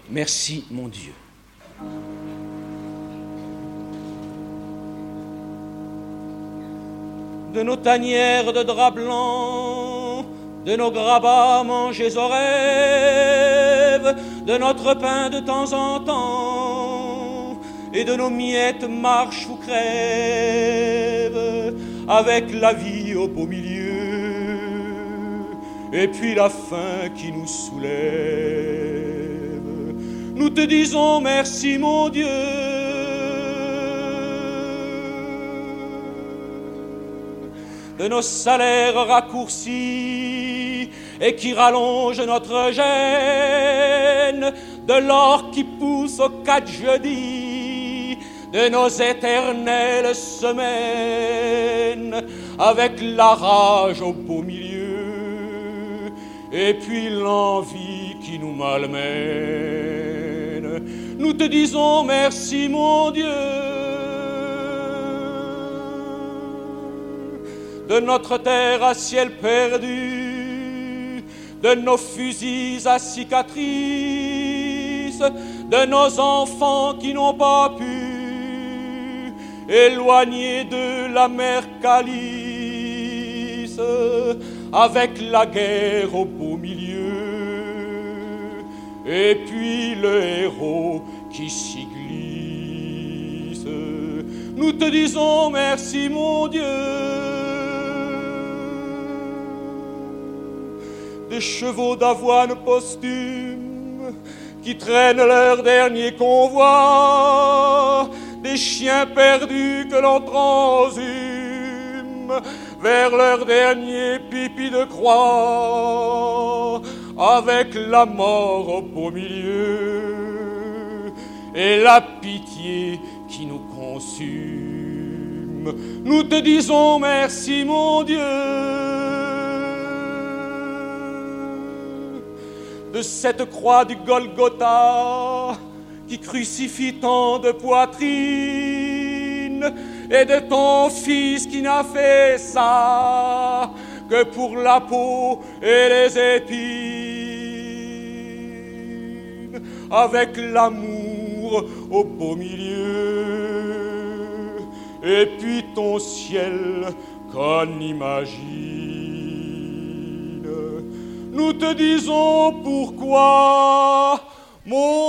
Merci, mon Dieu. De nos tanières de drap blanc, de nos grabats mangés au rêve, de notre pain de temps en temps, et de nos miettes marche ou crève, avec la vie au beau milieu, et puis la faim qui nous soulève. Nous te disons merci, mon Dieu. De nos salaires raccourcis et qui rallongent notre gêne, de l'or qui pousse aux 4 jeudis, de nos éternelles semaines, avec la rage au beau milieu, et puis l'envie qui nous malmène. Nous te disons merci, mon Dieu. De notre terre à ciel perdu, de nos fusils à cicatrices, de nos enfants qui n'ont pas pu, éloignés de la mer calice, avec la guerre au beau milieu, et puis le héros qui s'y glisse. Nous te disons merci, mon Dieu. Des chevaux d'avoine posthumes qui traînent leur dernier convoi, des chiens perdus que l'on transhume vers leur dernier pipi de croix, avec la mort au beau milieu et la pitié qui nous consume. Nous te disons merci, mon Dieu. De cette croix du Golgotha qui crucifie tant de poitrines, et de ton Fils qui n'a fait ça que pour la peau et les épines, avec l'amour au beau milieu, et puis ton ciel qu'on imagine. Nous te disons pourquoi, mon